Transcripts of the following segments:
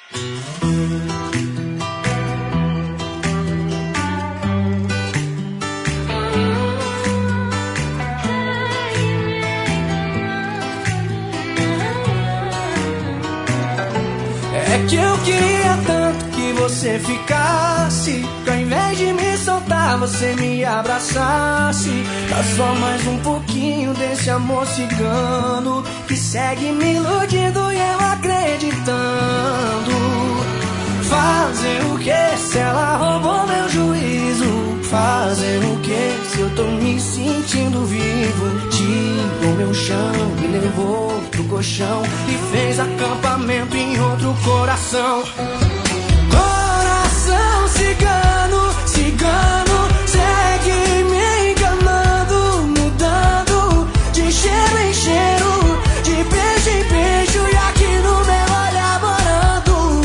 É que eu queria tanto que você ficasse, que ao invés de me soltar você me abraçasse. Dá só mais um pouquinho desse amor cigano que segue me iludindo e eu acreditando. Fazer o que se ela roubou meu juízo? Fazer o que se eu tô me sentindo vivo? Tirou meu chão, me levou pro colchão e fez acampamento em outro coração. Coração cigano, cigano, segue me enganando, mudando de cheiro em cheiro, de beijo em beijo e aqui no meu olhar morando.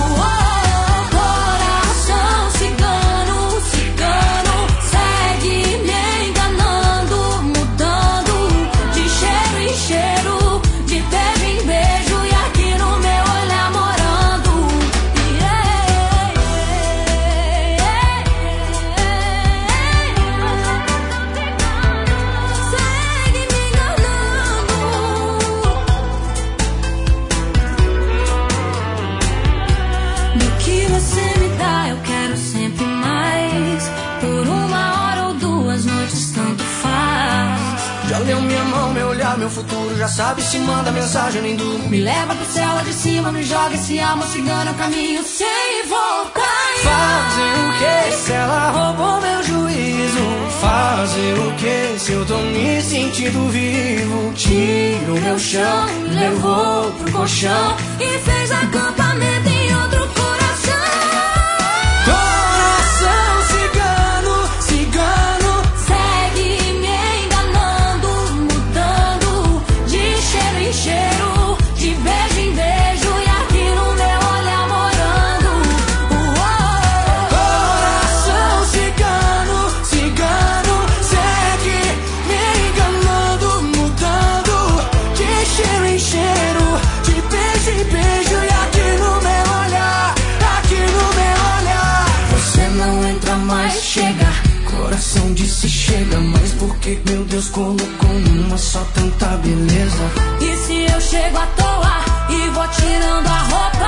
Coração cigano, cigano, segue me enganando, mudando de cheiro em cheiro, de beijo em beijo e aqui no meu olhar morando. Segue me enganando. Do que você me dá eu quero sempre mais. Por uma hora ou duas noites tanto faz. Já leu minha mão, meu olhar, meu futuro. Já sabe se manda mensagem, nem durmo. Me leva pro céu lá de cima, me joga esse amor cigano, caminho sem voltar. Fazer o que se ela roubou meu juízo? Fazer o que se eu tô me sentindo vivo? Tirou meu chão, me levou pro colchão E fez acampamento em outro coração. Coração cigano, cigano, Segue me enganando, mudando de cheiro em cheiro, de beijo em beijo e aqui no meu olhar morando. coração cigano, cigano, segue me enganando, mudando de cheiro em cheiro, de beijo em beijo e aqui no meu olhar, aqui no meu olhar. Você não entra mais, chega. Coração disse chega, mas por que meu Deus colocou numa só tanta beleza? E se eu chego à toa e vou tirando a roupa?